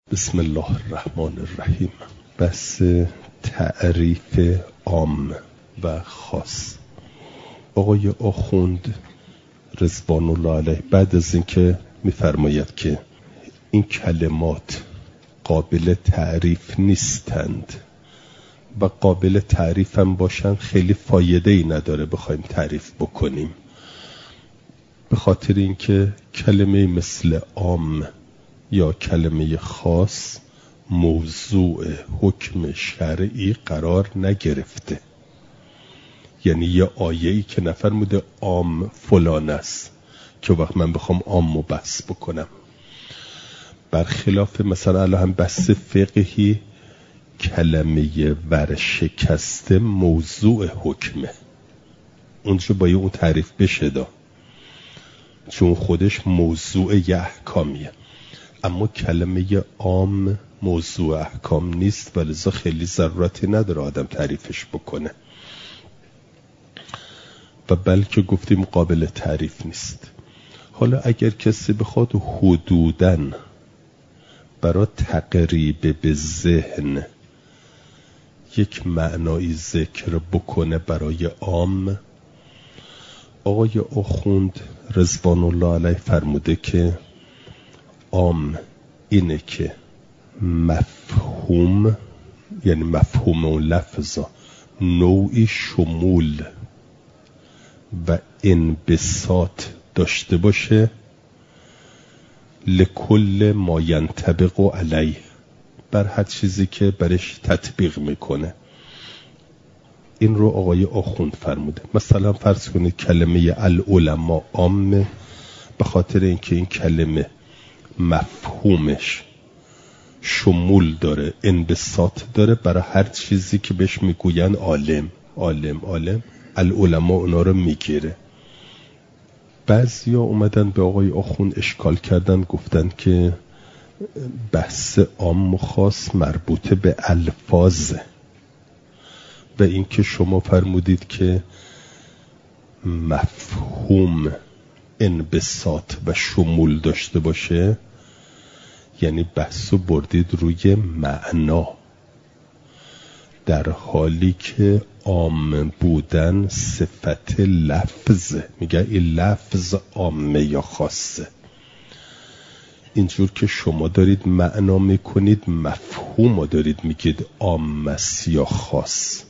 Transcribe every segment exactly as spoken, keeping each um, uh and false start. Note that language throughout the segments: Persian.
بسم الله الرحمن الرحیم. بس تعریف عام و خاص. آقای آخوند رضوان الله علیه بعد از اینکه می‌فرماید که این کلمات قابل تعریف نیستند و قابل تعریف هم باشن خیلی فایده ای نداره بخوایم تعریف بکنیم، به خاطر اینکه کلمه مثل عام یا کلمه خاص موضوع حکم شرعی قرار نگرفته. یعنی یه آیه‌ای که نفرموده عام فلان است که وقت من بخوام عام رو بحث بکنم، برخلاف مثلا الان هم بحث فقهی کلمه ورشکسته موضوع حکمه، اونجا باید اون تعریف بشه دا، چون خودش موضوع یه احکامیه. اما کلمه عام موضوع احکام نیست و لذا خیلی ضرورتی نداره آدم تعریفش بکنه و بلکه گفتیم قابل تعریف نیست. حالا اگر کسی بخواد حدوداً برای تقریب به ذهن یک معنایی ذکر بکنه برای عام، آقای آخوند رضوان الله علیه فرموده که عام اینه که مفهوم، یعنی مفهوم اون لفظا نوعی شمول و انبساط داشته باشه لکل ما ینطبق علیه، بر هر چیزی که برش تطبیق میکنه. این رو آقای آخوند فرموده. مثلا فرض کنید کلمه العلماء عامه به خاطر اینکه این کلمه مفهومش شمول داره، انبساط داره، برای هر چیزی که بهش میگوین عالم عالم عالم العلماء اونا رو میگیره. بعضیا اومدن به آقای آخوند اشکال کردن، گفتن که بحث عام و خاص مربوطه به الفاظه و این که شما فرمودید که مفهوم انبساط و شمول داشته باشه، یعنی بحثو بردید روی معنا، در حالی که عام بودن صفت لفظ، میگه این لفظ عامه یا خاصه. اینجور که شما دارید معنا میکنید مفهوم رو دارید میگید عام است یا خاص،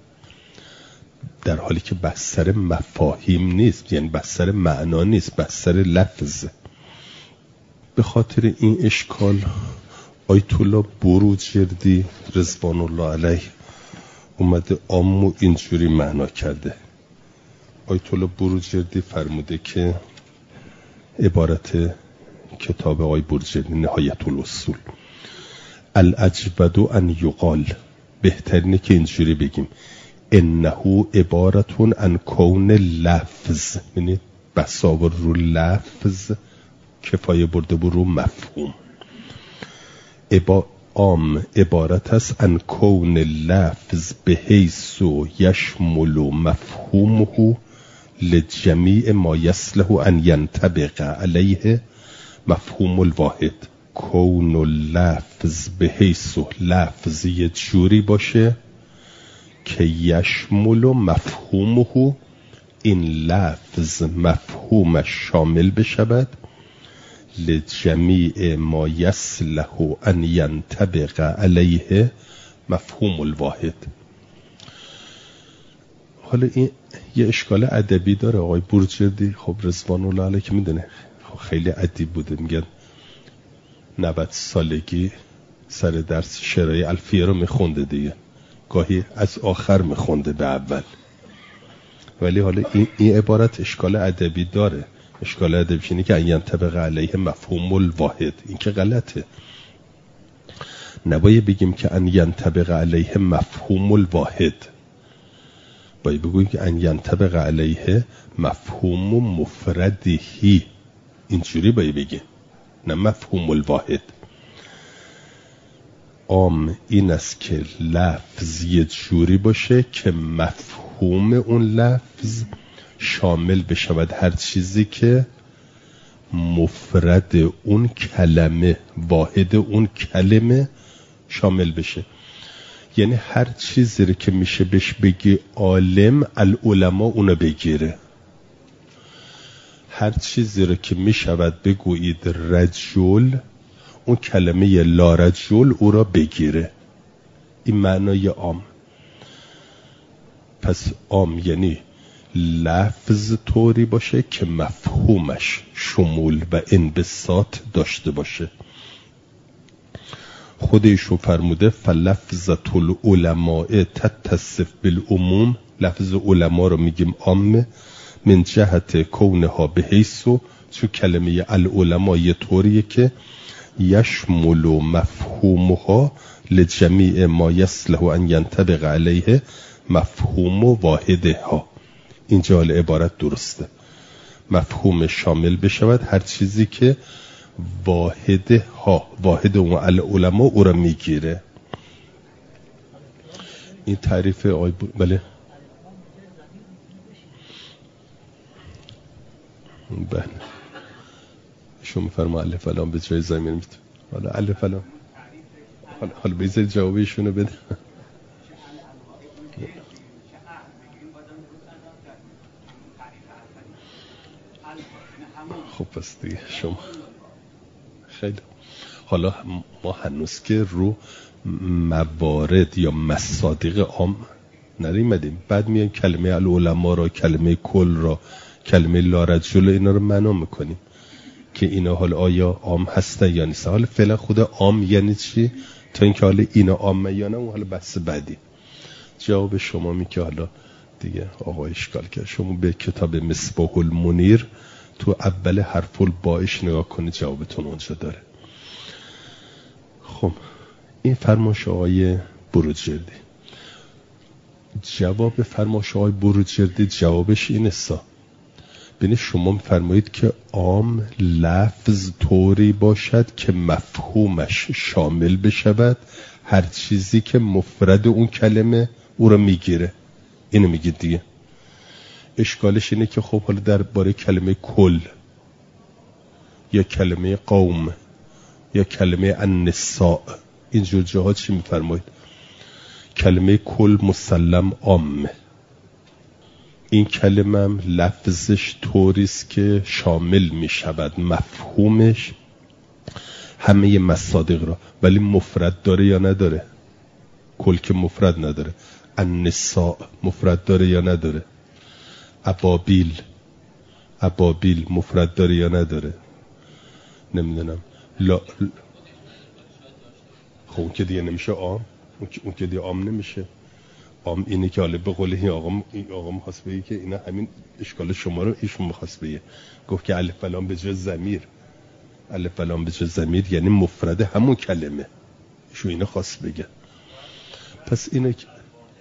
در حالی که بستر مفاهیم نیست، یعنی بستر معنا نیست، بستر لفظ. به خاطر این اشکال آیت الله بروجردی رضوان الله علیه اومده عامو اینجوری معنا کرده. آیت الله بروجردی فرموده که عبارت کتاب آقای بروجردی نهایت الاصول، الاجود ان یقال، بهترینه که اینجوری بگیم انه عبارتون عن کون لفظ، یعنی بساور رو لفظ کفایه برده بر رو مفهوم. عبا عام عبارت است عن کون لفظ به حیث یشمل مفهومه لجمیع ما یصلح ان ینطبق علیه مفهوم الواحد. کون اللفظ به حیث لفظ یه جوری باشه که یشمل مفهومه، این لفظ مفهومش شامل بشود لجمیع ما یصلح ان ینطبق علیه مفهوم الواحد. حالا این یه اشکال ادبی داره. آقای بروجردی خب رضوان الله علیه که میدونه خب خیلی ادیب بوده، میگن نود سالگی سر درس شعرهای الفیه رو میخونده دیگه، گاهی از آخر میخونده به اول، ولی حالا این, این عبارت اشکال ادبی داره. اشکال ادبی اینه که ان ینطبق علیه مفهوم الواحد، این که غلطه. نباید بگیم که ان ینطبق علیه مفهوم الواحد، باید بگوییم که ان ینطبق علیه مفهوم مفردهی، اینجوری باید بگیم، نه مفهوم الواحد. عام این است که لفظ یه جوری باشه که مفهوم اون لفظ شامل بشود هر چیزی که مفرد اون کلمه، واحد اون کلمه شامل بشه. یعنی هر چیزی رو که میشه بهش بگی عالم، العلماء اونو بگیره. هر چیزی رو که میشود بگویید رجل، اون کلمه لا رجل او را بگیره. این معنای عام. پس عام یعنی لفظ طوری باشه که مفهومش شمول و انبساط داشته باشه. خودشون فرموده فلفظة العلماء تتصف بالعموم. لفظ علما رو میگیم عامه من جهت کونها به حیثو، چون کلمه العلماء یه طوریه که یشمل مفهومها لجمیع ما یصلح ان ینطبق علیه مفهوم واحدها. اینجا عبارت درسته، مفهوم شامل بشود هر چیزی که واحد ها، واحد و العلماء او را میگیره. این تعریف آی بود. بله بله شما فرما الف لام به جای ضمیر میتونه. حالا الف لام حالا حالا بذار جوابشونو بده. خب پس دیگه شما خیلی. حالا ما هنوز که رو موارد یا مصادیق عام نریمدیم، بعد میان کلمه العلماء را، کلمه کل را، کلمه لا رجل اینا رو معنا میکنیم که اینا حالا آیا عام هستن یا نیست. حالا فعلا خود عام یعنی چی تا اینکه حالا اینا عامه یا نه اون حالا بحث بعدی. جواب شما می که حالا دیگه آقا اشکال کرد. شما به کتاب مصباح المنیر تو اول حرف الباءش نگاه کنید، جوابتون اونجا داره. خب این فرمایش آقای بروجردی. جواب فرمایش آقای بروجردی جوابش این است. ببین شما فرمایید که عام لفظ طوری باشد که مفهومش شامل بشود هر چیزی که مفرد اون کلمه او رو میگیره. اینو میگید دیگه. اشکالش اینه که خب حالا درباره کلمه کل یا کلمه قوم یا کلمه النساء اینجور جاها چی میفرمایید؟ کلمه کل مسلم عامه. این کلمه هم لفظش طوریست که شامل میشود مفهومش همه مصادیق را، ولی مفرد داره یا نداره؟ کل که مفرد نداره. النساء مفرد داره یا نداره؟ ابابیل ابابیل مفرد داره یا نداره؟ نمیدونم لا خب اون که دیگه نمیشه عام، اون که دیگه عام نمیشه. عام اینه که حالا به قول این آقا این آقا می‌خواست بگه که اینا همین اشکال شما رو ایشون می‌خواست بگه. گفت که الف لام به جای ضمیر، الف لام به جای ضمیر یعنی مفرد همون کلمه. ایشون اینو خواست بگه. پس اینه که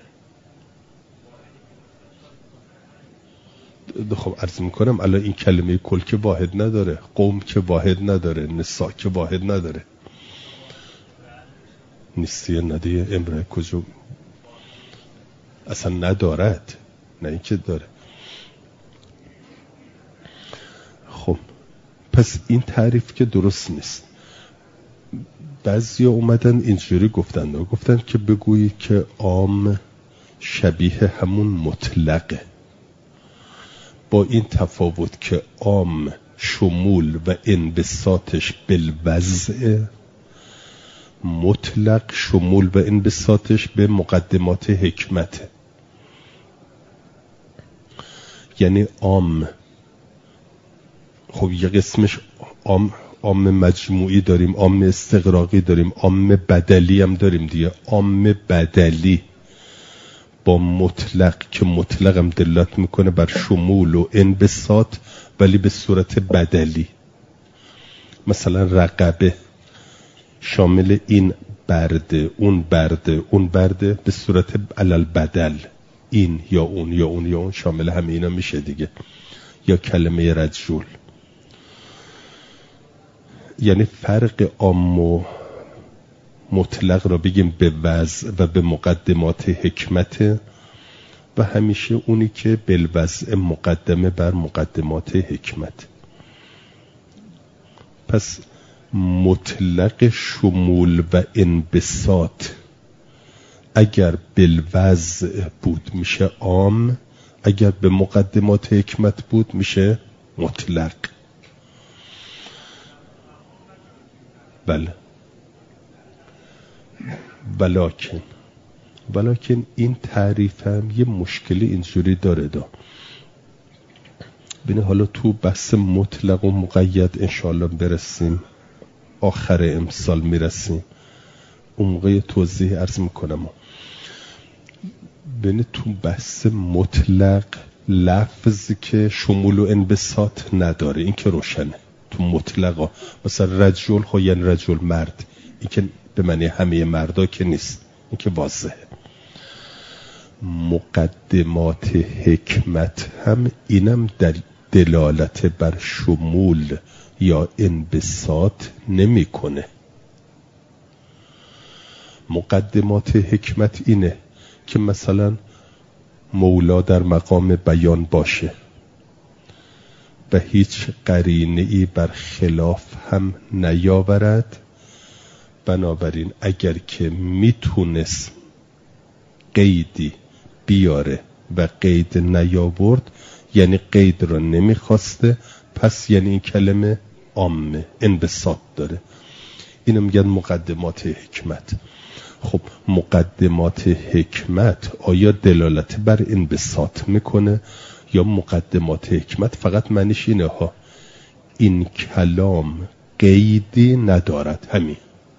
خب عرض میکنم الان این کلمه کل که واحد نداره، قوم که واحد نداره، نساء که واحد نداره. نیستی ندیه امرای کجا اصلا ندارد، نه این که داره. خب پس این تعریف که درست نیست. بعضی اومدن اینجوری گفتن گفتن که بگویی که عام شبیه همون مطلقه، با این تفاوت که عام شمول و انبساطش بالوضع، مطلق شمول و انبساطش به مقدمات حکمته. یعنی عام خب یه قسمش عام عام مجموعی داریم، عام استغراقی داریم، عام بدلی هم داریم دیگه. عام بدلی با مطلق که مطلق هم دلالت میکنه بر شمول و انبساط ولی به صورت بدلی. مثلا رقبه شامل این برده اون برده اون برده به صورت علل بدل، این یا اون یا اون یا اون شامل همه اینا میشه دیگه. یا کلمه رجل یعنی فرق عام و مطلق را بگیم به وضع و به مقدمات حکمت و همیشه اونی که بالوضع مقدمه بر مقدمات حکمت. پس مطلق شمول و انبساط اگر بالوضع بود میشه عام، اگر به مقدمات حکمت بود میشه مطلق. بله بلکن بلکن این تعریف هم یه مشکلی اینجوری داره دا بینه. حالا تو بحث مطلق و مقید انشاءالله برسیم، آخر امسال میرسیم، اون موقع توضیح عرض میکنم. بینه تو بحث مطلق لفظی که شمول و انبساط نداره، این که روشنه. تو مطلقا مثلا رجل خو یعنی رجل مرد، این که به معنی همه مردا که نیست، این که واضحه. مقدمات حکمت هم اینم در دلالت بر شمول یا انبساط نمیکنه. مقدمات حکمت اینه که مثلا مولا در مقام بیان باشه و هیچ قرینه ای بر خلاف هم نیاورد، بنابراین اگر که میتونست قیدی بیاره و قید نیاورد یعنی قید رو نمیخواسته، پس یعنی این کلمه عامه انبساط داره. اینو میگن مقدمات حکمت. خب مقدمات حکمت آیا دلالت بر انبساط میکنه یا مقدمات حکمت فقط معنیش اینه ها این کلام قیدی ندارد، همین.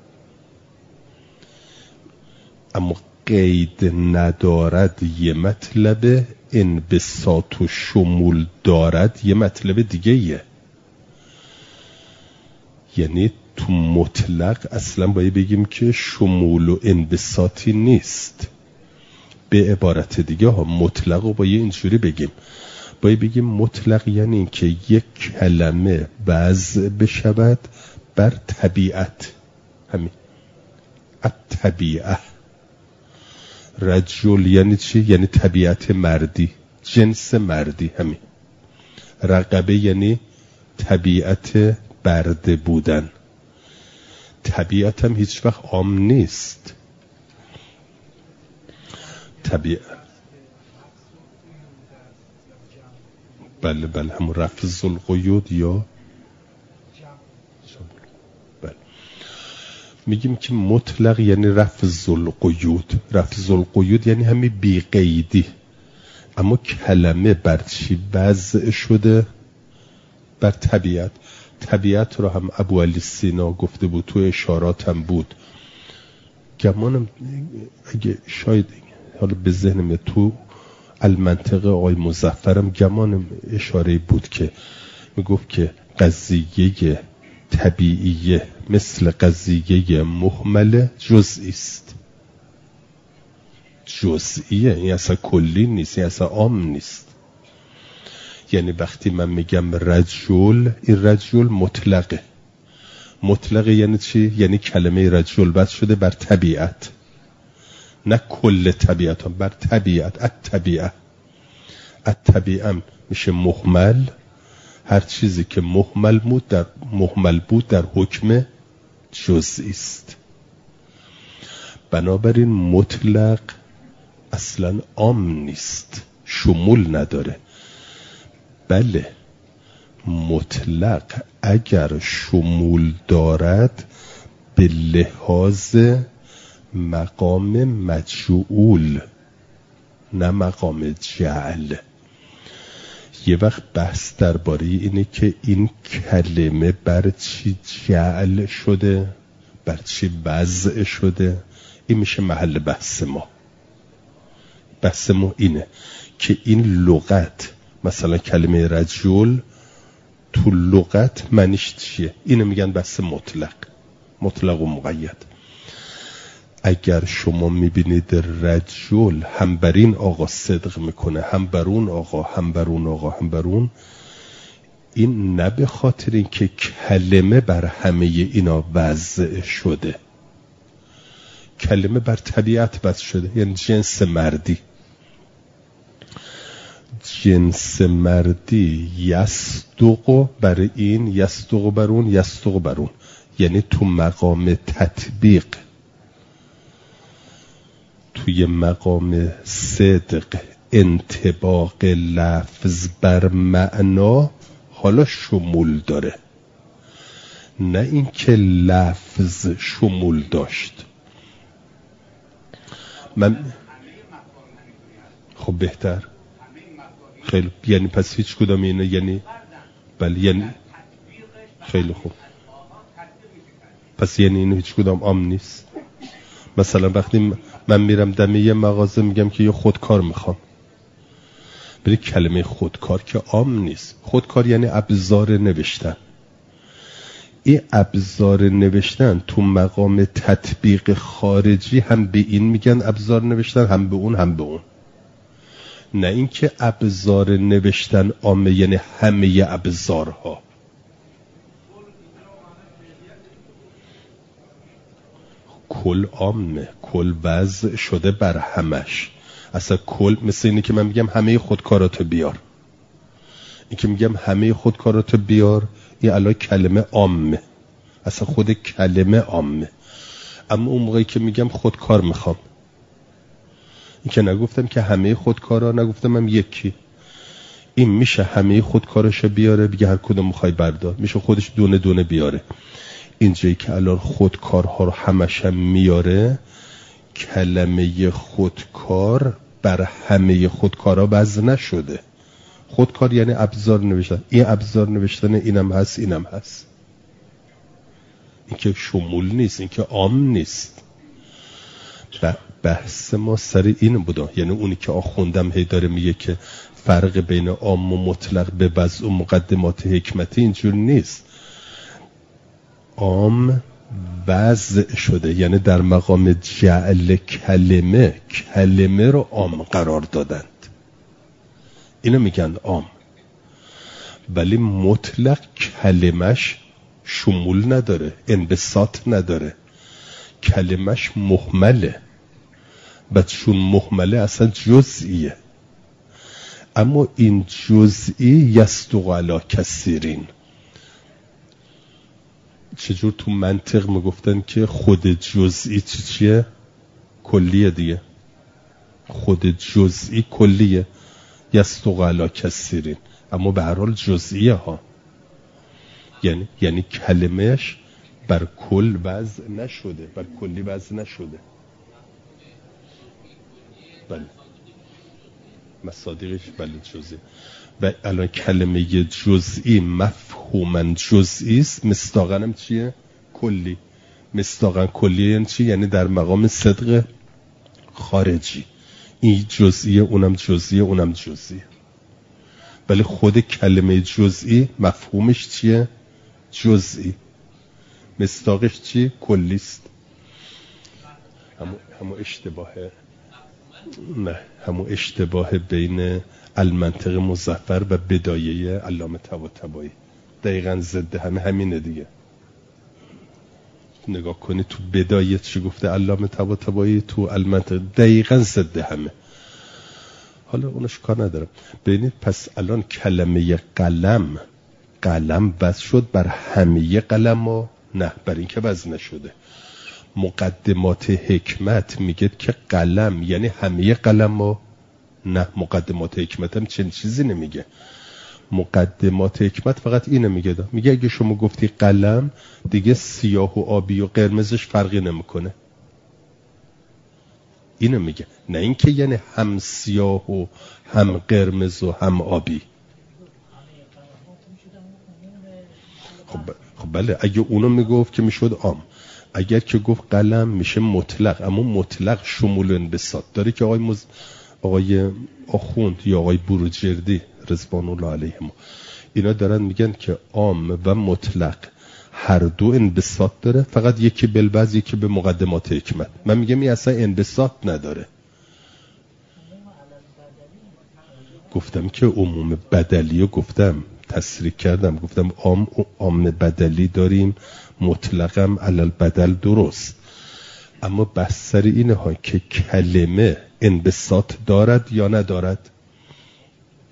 اما قید ندارد یه مطلب، انبساط و شمول دارد یه مطلب دیگه یه. یعنی تو مطلق اصلا باید بگیم که شمول و انبساطی نیست. به عبارت دیگه ها مطلق رو باید اینجوری بگیم، باید بگیم مطلق یعنی این که یک کلمه وضع بشود بر طبیعت، همین الطبیعه. رجل یعنی چی؟ یعنی طبیعت مردی، جنس مردی، همین. رقبه یعنی طبیعت برده بودن. طبیعت هم هیچ وقت عام نیست. طبیعت بله بله همون رفض القیود یا بله. میگیم که مطلق یعنی رفض القیود. رفض القیود یعنی همین بی قیدی. اما کلمه بر چی وضع شده؟ بر طبیعت. طبیعت رو هم ابو علی سینا گفته بود، تو اشارات هم بود. گمانم اگه شاید حالا به ذهنم تو المنطقه آقای مظفرم گمانم اشاره بود که میگفت که قضیه طبیعیه مثل قضیه مهمل جزئی است. جزئیه، این اصلا کلی نیست، این اصلا عام نیست. یعنی وقتی من میگم رجل، این رجل مطلقه. مطلقه یعنی چی؟ یعنی کلمه رجل بس شده بر طبیعت، نه کل طبیعت هم، بر طبیعت. الطبیعه الطبیعه میشه مهمل. هر چیزی که مهمل بود در مهمل بود در حکم جزئی است. بنابراین مطلق اصلا عام نیست، شمول نداره. بله مطلق اگر شمول دارد به لحاظ مقام مجعول، نه مقام جعل. یه وقت بحث درباره اینه که این کلمه بر چی جعل شده، بر چی وضع شده. این میشه محل بحث ما. بحث ما اینه که این لغت، مثلا کلمه رجل تو لغت معنیش چیه؟ اینو میگن بحث مطلق، مطلق و مقید. اگر شما میبینید رجل هم بر این آقا صدق میکنه، هم بر اون آقا، هم بر اون آقا، هم بر اون، این نه به خاطر این که کلمه بر همه اینا وضع شده. کلمه بر طبیعت وضع شده، یعنی جنس مردی. جنس مردی یصدق بر این، یصدق بر اون، یصدق بر اون، یعنی تو مقام تطبیق، توی مقام صدق انطباق لفظ بر معنا حالا شمول داره، نه اینکه لفظ شمول داشت. من خب بهتر خیلی، یعنی پس هیچ کدام اینه، یعنی بله، یعنی خیلی خوب، پس یعنی اینو هیچ کدام عام نیست. مثلا وقتی من میرم دم یه مغازه میگم که یه خودکار میخوام، بری کلمه خودکار که عام نیست. خودکار یعنی ابزار نوشتن. این ابزار نوشتن تو مقام تطبیق خارجی هم به این میگن ابزار نوشتن، هم به اون، هم به اون. نه اینکه ابزار نوشتن عامه یعنی همه ابزارها. کل عامه، کل وضع شده بر همش. اصلا کل مثل اینه که من میگم همه خودکاراتو بیار. این که میگم همه خودکاراتو بیار، این الان کلمه عامه، اصلا خود کلمه عامه. اما اون موقعی که میگم خودکار میخوام، این که نگفتم که همه خودکارا، نگفتم هم یکی. این میشه همه خودکاراشو بیاره، بگه هر کدوم میخوای بردار، میشه خودش دونه دونه بیاره. اینجایی که الان خودکارها رو همش هم میاره، کلمه خودکار بر همه خودکارا وضع نشده. خودکار یعنی ابزار نوشتن، این ابزار نوشتن اینم هست، اینم هست. این که شمول نیست، این که عام نیست. بحث ما سر این بوده، یعنی اونی که آخوندم هی داره میگه که فرق بین عام و مطلق به وضع و مقدمات حکمتی اینجور نیست. عام وضع شده، یعنی در مقام جعل کلمه، کلمه رو عام قرار دادند، اینو میگن عام. ولی مطلق کلمش شمول نداره، انبساط نداره، کلمش محمله. بعد چون محمله اصلا جزئیه. اما این جزئی یصدق علی کثیرین. چجور تو منطق میگفتن که خود جزئی چی چیه؟ کلیه دیگه. خود جزئی کلیه، یصدق علی کثیرین، اما به هر حال جزئیه ها. یعنی یعنی کلمهش بر کل وضع نشده، بر کلی وضع نشده. بله مصادیقش بله جزئی. و الان کلمه جزئی مفهوماً جزئی است، مصداقاً هم چیه؟ کلی. مصداقاً کلی یعنی چی؟ یعنی در مقام صدق خارجی. این جزئی، اونم جزئی، اونم جزئی. ولی خود کلمه جزئی مفهومش چیه؟ جزئی. مصداقش چی؟ کلی است. همون همون اشتباهه. نه، همون اشتباه بین المنطق مظفر و بدایه علامه طباطبایی دقیقاً ضد همه همینه دیگه. نگاه کنی تو بدایه چی گفته علامه طباطبایی، تو المنطق دقیقاً ضد همه. حالا اونش کار ندارم. ببینید پس الان کلمه قلم، قلم وضع شد بر همه قلم ها؟ نه، بر این که وضع نشده. مقدمات حکمت میگه که قلم یعنی همه قلم ها؟ نه، مقدمات حکمت هم چنین چیزی نمیگه. مقدمات حکمت فقط اینو میگه دا. میگه اگه شما گفتی قلم، دیگه سیاه و آبی و قرمزش فرقی نمیکنه. اینو میگه، نه اینکه یعنی هم سیاه و هم قرمز و هم آبی. خب خب بله، اگه اونو میگفت که میشد عام. اگر که گفت قلم میشه مطلق، اما مطلق شمول و انبساط داره که آقای مز... آقای آخوند یا آقای بروجردی رضوان الله علیهم اینا دارن میگن که عام و مطلق هر دو انبساط داره، فقط یکی بالبعض یکی به مقدمات حکمت. من میگم این اصلا انبساط نداره. گفتم که عموم بدلی رو گفتم، تصریح کردم، گفتم عام عام بدلی داریم، مطلقم علل بدل درست. اما بحث سر اینه ها که کلمه انبساط دارد یا ندارد.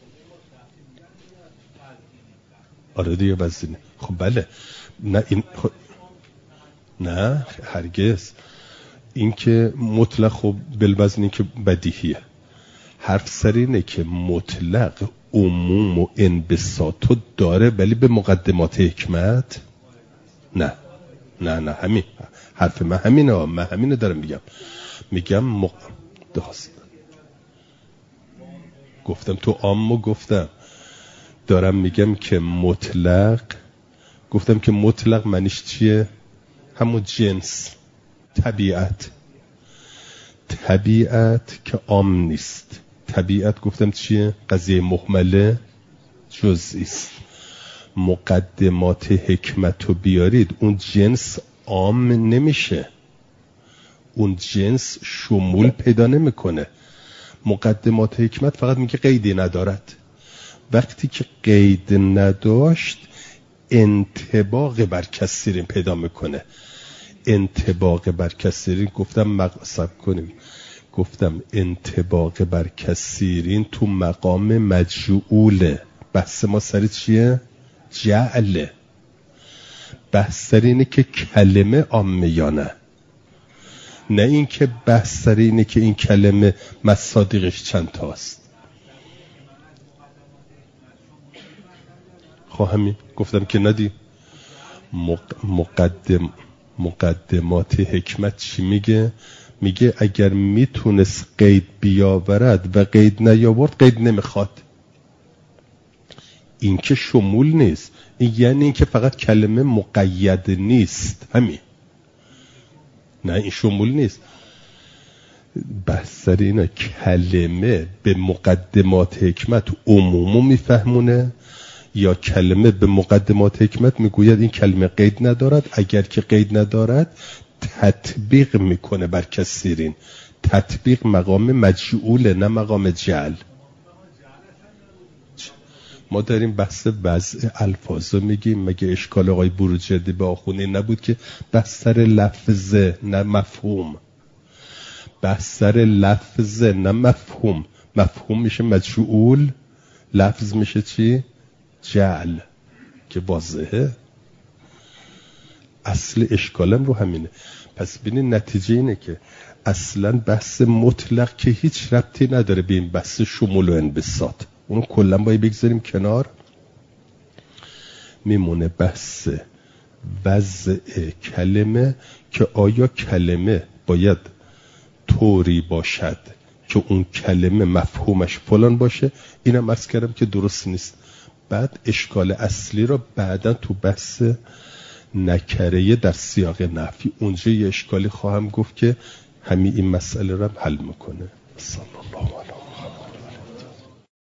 آره دیگه وزینه. خب بله، نه این خب... نه هرگز. این که مطلق خب بالوزنی که بدیهیه. حرف سر اینه که مطلق عموم و انبساطو داره ولی به مقدمات حکمت نه نه نه همین حرف من همینه. من همینه دارم میگم. میگم مق... داست. گفتم تو عامو گفتم دارم میگم که مطلق، گفتم که مطلق معنیش چیه؟ همون جنس، طبیعت. طبیعت که عام نیست. طبیعت گفتم چیه؟ قضیه مهمله جزئی است. مقدمات حکمت رو بیارید اون جنس عام نمیشه، اون جنس شمول پیدا نمیکنه. مقدمات حکمت فقط میگه قیدی ندارد. وقتی که قید نداشت انطباق بر کثیرین پیدا میکنه. انطباق بر کثیرین گفتم مقصد کنیم گفتم انطباق بر کثیرین تو مقام مجعوله. بحث ما سر چیه؟ جعله. بحث سر اینه که کلمه عامیانه، نه این که بحث سر اینه که این کلمه مصادیقش چند تاست. خواهمی گفتم که ندی. مقدم مقدمات حکمت چی میگه؟ میگه اگر میتونست قید بیاورد و قید نیاورد قید نمیخواد. این که شمول نیست، این یعنی این که فقط کلمه مقید نیست. همین. نه این شمول نیست. بحث سر اینه کلمه به مقدمات حکمت عمومو میفهمونه یا کلمه به مقدمات حکمت میگوید این کلمه قید ندارد، اگر که قید ندارد تطبیق میکنه بر کثیرین. تطبیق مقام مجعوله نه مقام جعل. ما داریم بحث وضع الفاظو میگیم. مگه اشکال آقای بروجردی به آخونی نبود که بحث سر لفظه نه مفهوم؟ بحث سر لفظه نه مفهوم. مفهوم میشه مجعول، لفظ میشه چی؟ جعل، که واضحه. اصل اشکالم رو همینه. پس ببینید نتیجه اینه که اصلا بحث مطلق که هیچ ربطی نداره به این بحث شمول و انبساط. اونو کلا باید بگذاریم کنار. میمونه بحث وضع کلمه که آیا کلمه باید طوری باشد که اون کلمه مفهومش فلان باشه. اینم عرض کردم که درست نیست. بعد اشکال اصلی رو بعدا تو بحث نکره در سیاق نفی اونجا یه اشکالی خواهم گفت که همین این مسئله رو هم حل میکنه. صلی الله علیه